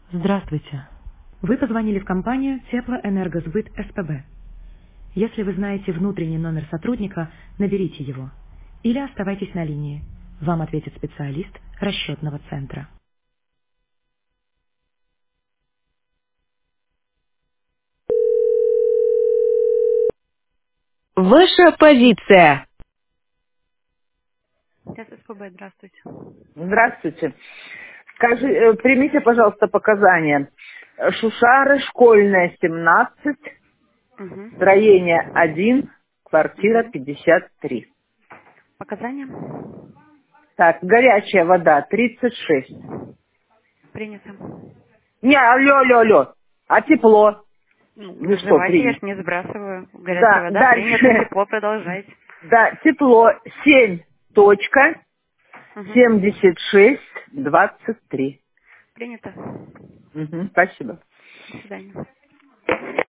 Здравствуйте. Вы позвонили в компанию Теплоэнергосбыт СПБ. Если вы знаете внутренний номер сотрудника, наберите его. Или оставайтесь на линии. Вам ответит специалист расчетного центра. Ваша позиция. СПБ, здравствуйте. Здравствуйте. Примите, пожалуйста, показания. Шушары, школьная, 17, Угу. строение 1, квартира Угу. 53. Показания? Так, горячая вода 36. Принято. Не, алло. А тепло? Ну, Вы что, называйте, я ж приняли? не сбрасываю. Горячая Да, вода, принято, дальше. тепло, продолжайте. Да, тепло 7 точка Угу. 76 23. Принято. Спасибо. До свидания.